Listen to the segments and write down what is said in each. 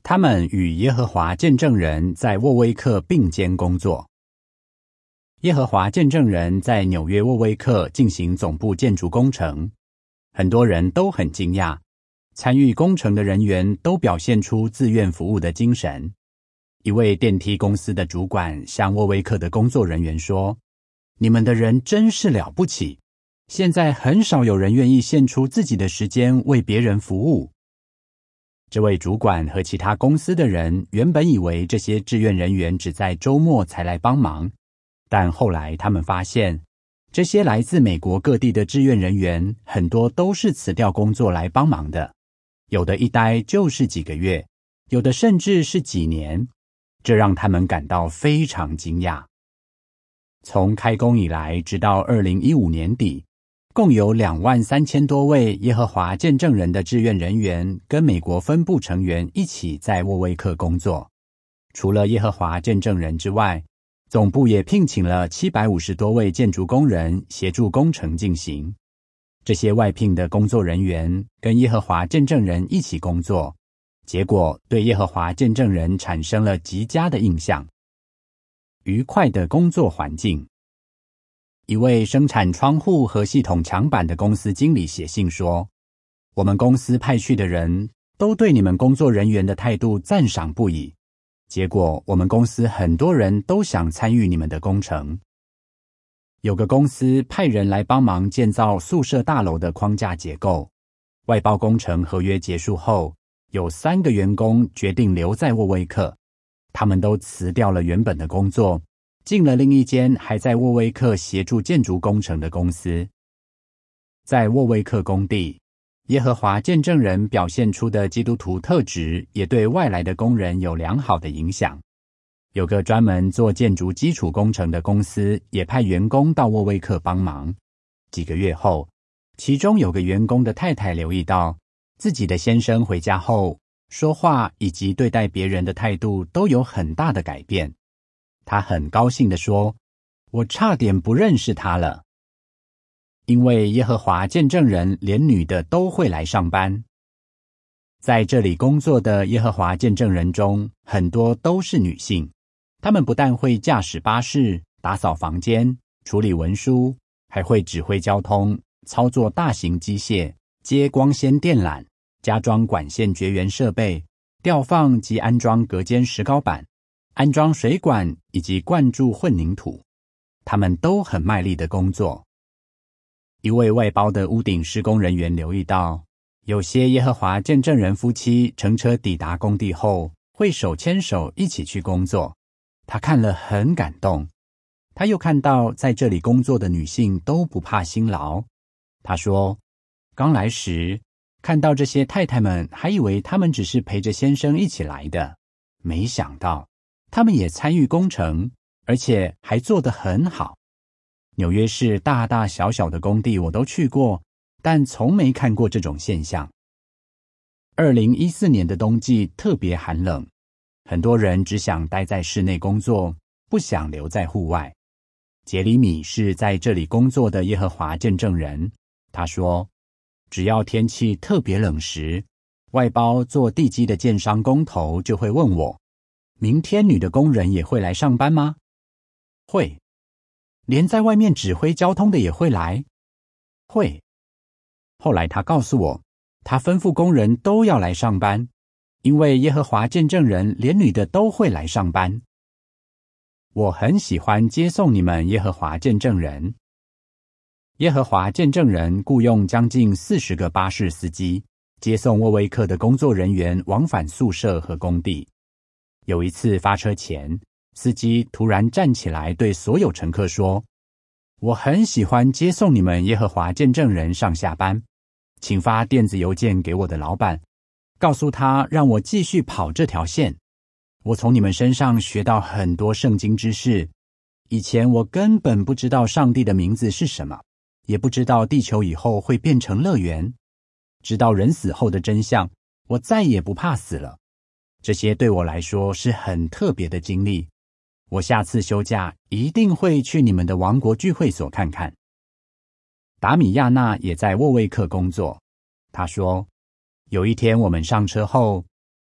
他们与耶和华见证人在沃威克并肩工作。耶和华见证人在纽约沃威克进行总部建筑工程，很多人都很惊讶，参与工程的人员都表现出自愿服务的精神。一位电梯公司的主管向沃威克的工作人员说：“你们的人真是了不起，现在很少有人愿意献出自己的时间为别人服务。”这位主管和其他公司的人原本以为这些志愿人员只在周末才来帮忙，但后来他们发现，这些来自美国各地的志愿人员很多都是辞掉工作来帮忙的，有的一待就是几个月，有的甚至是几年，这让他们感到非常惊讶。从开工以来直到2015年底，共有23000多位耶和华见证人的志愿人员跟美国分部成员一起在沃威克工作。除了耶和华见证人之外，总部也聘请了750多位建筑工人协助工程进行。这些外聘的工作人员跟耶和华见证人一起工作，结果对耶和华见证人产生了极佳的印象。愉快的工作环境。一位生产窗户和系统墙板的公司经理写信说：“我们公司派去的人都对你们工作人员的态度赞赏不已，结果我们公司很多人都想参与你们的工程。”有个公司派人来帮忙建造宿舍大楼的框架结构，外包工程合约结束后，有3个员工决定留在沃威克，他们都辞掉了原本的工作，进了另一间还在沃威克协助建筑工程的公司。在沃威克工地，耶和华见证人表现出的基督徒特质也对外来的工人有良好的影响。有个专门做建筑基础工程的公司也派员工到沃威克帮忙。几个月后，其中有个员工的太太留意到，自己的先生回家后，说话以及对待别人的态度都有很大的改变。他很高兴地说：“我差点不认识他了。”因为耶和华见证人连女的都会来上班。在这里工作的耶和华见证人中，很多都是女性。她们不但会驾驶巴士、打扫房间、处理文书，还会指挥交通、操作大型机械、接光纤电缆、加装管线绝缘设备、吊放及安装隔间石膏板、安装水管以及灌注混凝土，他们都很卖力的工作。一位外包的屋顶施工人员留意到，有些耶和华见证人夫妻乘车抵达工地后，会手牵手一起去工作。他看了很感动。他又看到在这里工作的女性都不怕辛劳。他说，刚来时看到这些太太们，还以为他们只是陪着先生一起来的，没想到他们也参与工程，而且还做得很好。纽约市大大小小的工地我都去过，但从没看过这种现象。2014年的冬季特别寒冷，很多人只想待在室内工作，不想留在户外。杰里米是在这里工作的耶和华见证人，他说，只要天气特别冷时，外包做地基的建商工头就会问我，明天女的工人也会来上班吗？会。连在外面指挥交通的也会来？会。后来他告诉我，他吩咐工人都要来上班，因为耶和华见证人连女的都会来上班。我很喜欢接送你们耶和华见证人。耶和华见证人雇用将近40个巴士司机，接送沃威克的工作人员往返宿舍和工地。有一次发车前，司机突然站起来对所有乘客说，我很喜欢接送你们耶和华见证人上下班，请发电子邮件给我的老板，告诉他让我继续跑这条线。我从你们身上学到很多圣经知识，以前我根本不知道上帝的名字是什么，也不知道地球以后会变成乐园。知道人死后的真相，我再也不怕死了。这些对我来说是很特别的经历。我下次休假一定会去你们的王国聚会所看看。达米亚娜也在沃威克工作。她说，有一天我们上车后，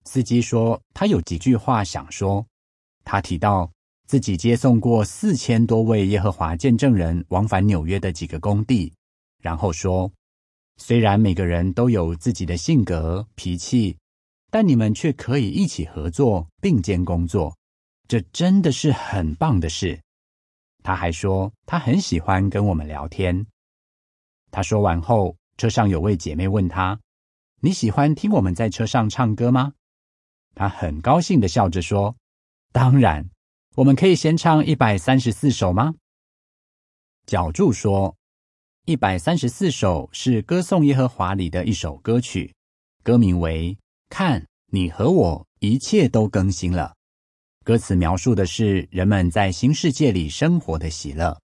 司机说他有几句话想说。他提到自己接送过4000多位耶和华见证人往返纽约的几个工地，然后说，虽然每个人都有自己的性格、脾气，但你们却可以一起合作，并肩工作，这真的是很棒的事。他还说他很喜欢跟我们聊天。他说完后，车上有位姐妹问他，你喜欢听我们在车上唱歌吗？他很高兴地笑着说，当然，我们可以先唱134首吗？脚注说，134首是歌颂耶和华里的一首歌曲，歌名为看，你和我一切都更新了。歌词描述的是人们在新世界里生活的喜乐。